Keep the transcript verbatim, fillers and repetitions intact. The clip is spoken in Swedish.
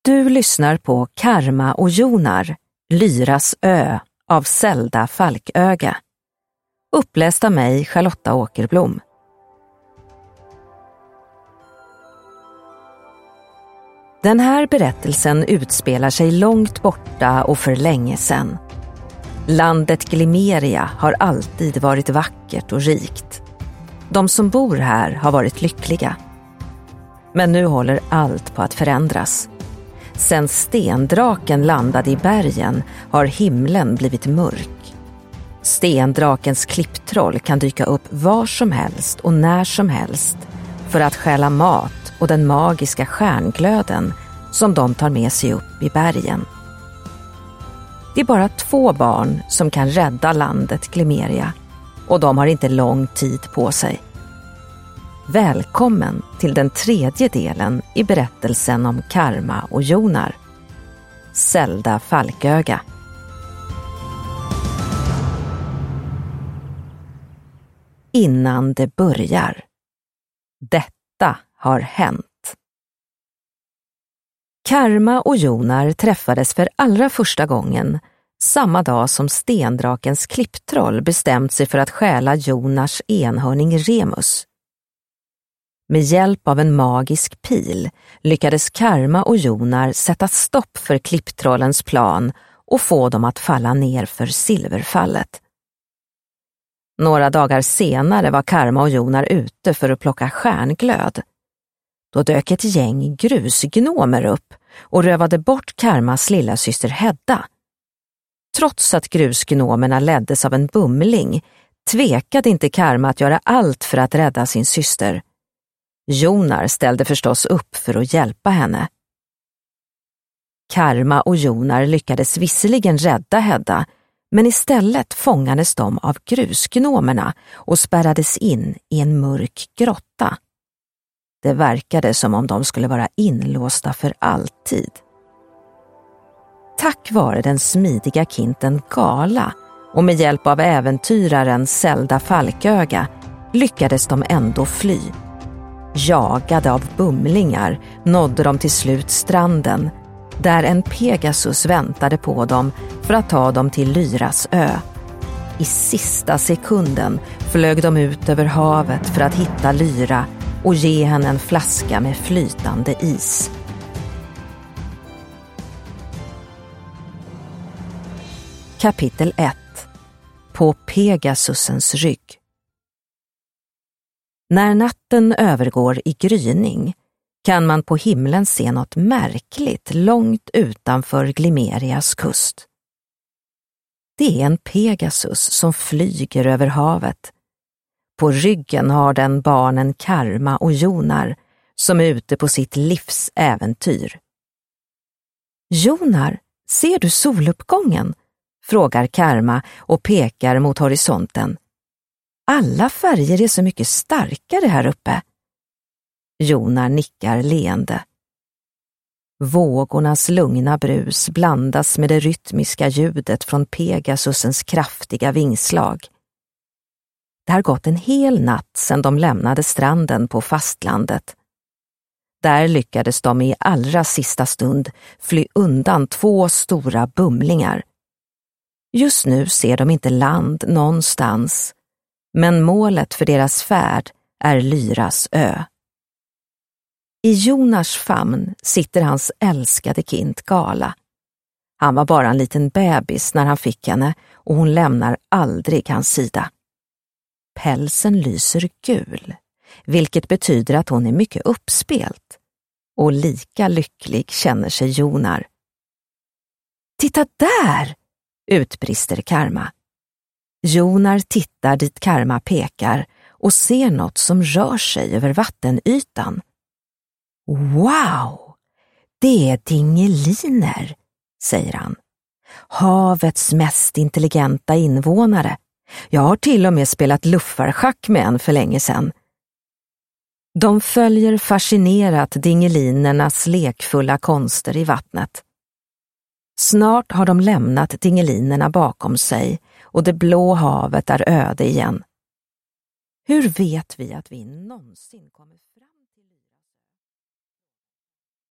Du lyssnar på Karma och Jonar, Lyras ö av Zelda Falköga. Uppläst av mig, Charlotta Åkerblom. Den här berättelsen utspelar sig långt borta och för länge sedan. Landet Glimeria har alltid varit vackert och rikt. De som bor här har varit lyckliga. Men nu håller allt på att förändras. Sen stendraken landade i bergen har himlen blivit mörk. Stendrakens klipptroll kan dyka upp var som helst och när som helst för att stjäla mat och den magiska stjärnglöden som de tar med sig upp i bergen. Det är bara två barn som kan rädda landet Glimeria och de har inte lång tid på sig. Välkommen till den tredje delen i berättelsen om Karma och Jonar. Zelda Falköga. Innan det börjar. Detta har hänt. Karma och Jonar träffades för allra första gången samma dag som stendrakens klipptroll bestämt sig för att stjäla Jonars enhörning Remus. Med hjälp av en magisk pil lyckades Karma och Jonar sätta stopp för klipptrollens plan och få dem att falla ner för silverfallet. Några dagar senare var Karma och Jonar ute för att plocka stjärnglöd. Då dök ett gäng grusgnomer upp och rövade bort Karmas lilla syster Hedda. Trots att grusgnomerna leddes av en bumling tvekade inte Karma att göra allt för att rädda sin syster. Jonar ställde förstås upp för att hjälpa henne. Karma och Jonar lyckades visserligen rädda Hedda, men istället fångades de av grusgnomerna och spärrades in i en mörk grotta. Det verkade som om de skulle vara inlåsta för alltid. Tack vare den smidiga kinten Gala och med hjälp av äventyraren Zelda Falköga lyckades de ändå fly. Jagade av bumlingar nådde de till slut stranden, där en Pegasus väntade på dem för att ta dem till Lyras ö. I sista sekunden flög de ut över havet för att hitta Lyra och ge henne en flaska med flytande is. Kapitel ett. På Pegasusens rygg. När natten övergår i gryning kan man på himlen se något märkligt långt utanför Glimerias kust. Det är en Pegasus som flyger över havet. På ryggen har den barnen Karma och Jonar som är ute på sitt livs äventyr. Jonar, ser du soluppgången? Frågar Karma och pekar mot horisonten. Alla färger är så mycket starkare här uppe. Jonar nickar leende. Vågornas lugna brus blandas med det rytmiska ljudet från Pegasusens kraftiga vingslag. Det har gått en hel natt sedan de lämnade stranden på fastlandet. Där lyckades de i allra sista stund fly undan två stora bumlingar. Just nu ser de inte land någonstans, men målet för deras färd är Lyras ö. I Jonars famn sitter hans älskade kind Gala. Han var bara en liten bebis när han fick henne och hon lämnar aldrig hans sida. Pälsen lyser gul, vilket betyder att hon är mycket uppspelt. Och lika lycklig känner sig Jonar. Titta där! Utbrister Karma. Jonar tittar dit Karma pekar och ser något som rör sig över vattenytan. Wow! Det är dingeliner, säger han. Havets mest intelligenta invånare. Jag har till och med spelat luffarschack med en för länge sedan. De följer fascinerat dingelinernas lekfulla konster i vattnet. Snart har de lämnat dingelinerna bakom sig och det blå havet är öde igen. Hur vet vi att vi någonsin kommer fram?